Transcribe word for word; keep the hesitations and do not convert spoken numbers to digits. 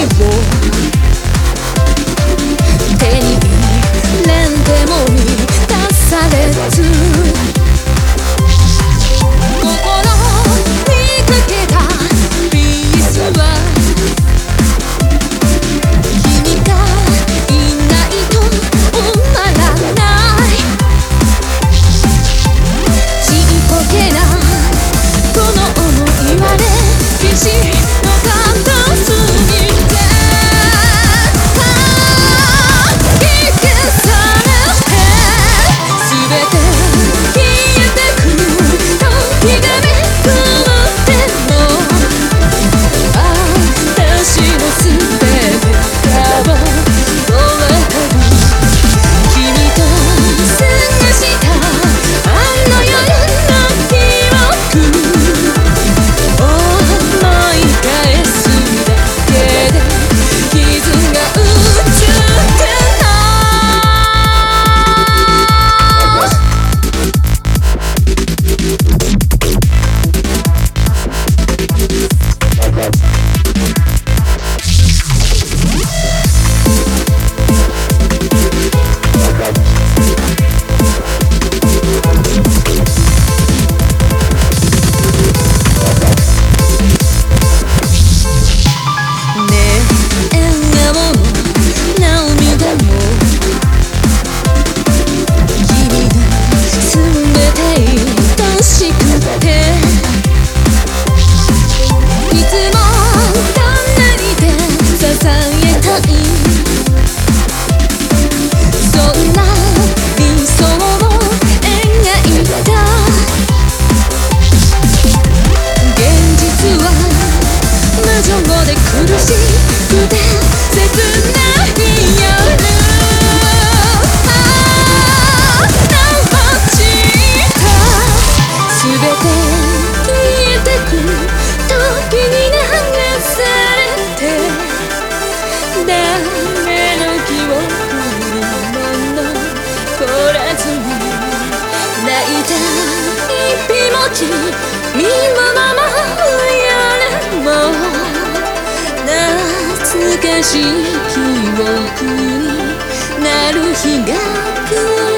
手に入れんでも満たされず心にかけたピースは君がいないと終わらないちっぽけなこの想いは歴史の片隅で苦しくて切ない夜ああ落ちた全て消えてく時に流されて誰の記憶にも残らずに泣いた一匹も君のまま夜も懐かしい記憶になる日が来る